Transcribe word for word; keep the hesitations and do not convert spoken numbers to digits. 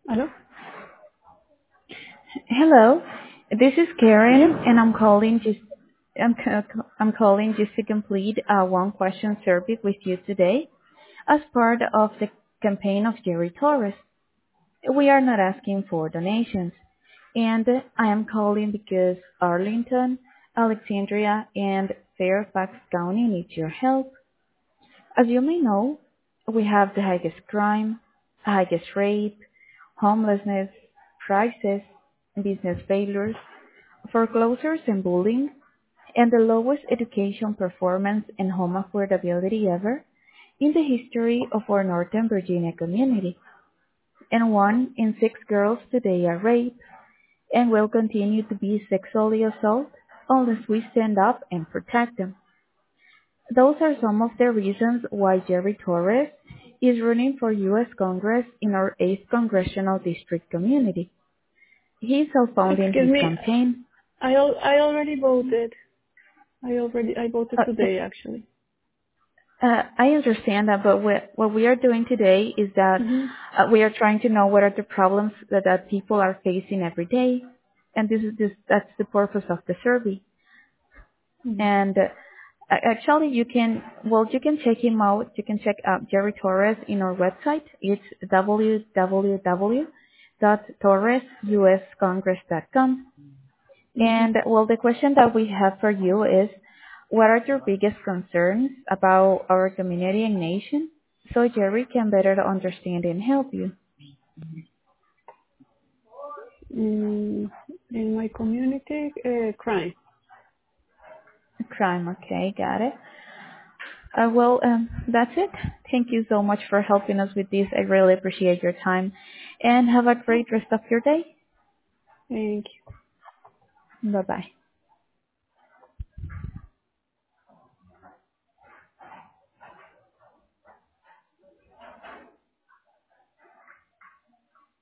Hello? Hello, this is Yes. Karen, and I'm calling just I'm, c- I'm calling just to complete a one question survey with you today as part of the campaign of Jerry Torres. We are not asking for donations, and I am calling because Arlington, Alexandria, and Fairfax County need your help. As you may know, we have the highest crime, highest rape, homelessness, crisis, business failures, foreclosures and bullying, and the lowest education performance and home affordability ever in the history of our Northern Virginia community. And one in six girls today are raped and will continue to be sexually assaulted unless we stand up and protect them. Those are some of the reasons why Jerry Torres is running for U S Congress in our eighth Congressional District community. He is self-funding Excuse his me. campaign. I al- I already voted. I already I voted Uh, today actually. Uh, I understand that, but what, what we are doing today is that Mhm. uh, we are trying to know what are the problems that, that people are facing every day, and this is this that's the purpose of the survey. Mhm. And uh, a- actually, you can well you can check him out. You can check out Jerry Torres in our website. It's w w w dot torres u s congress dot com. Mhm. And well, the question that we have for you is, what are your biggest concerns about our community and nation so Jerry can better understand and help you? Mm, in my community, uh, crime. Crime, okay, got it. Uh, well, um, that's it. Thank you so much for helping us with this. I really appreciate your time. And have a great Okay. rest of your day. Thank you. Bye-bye.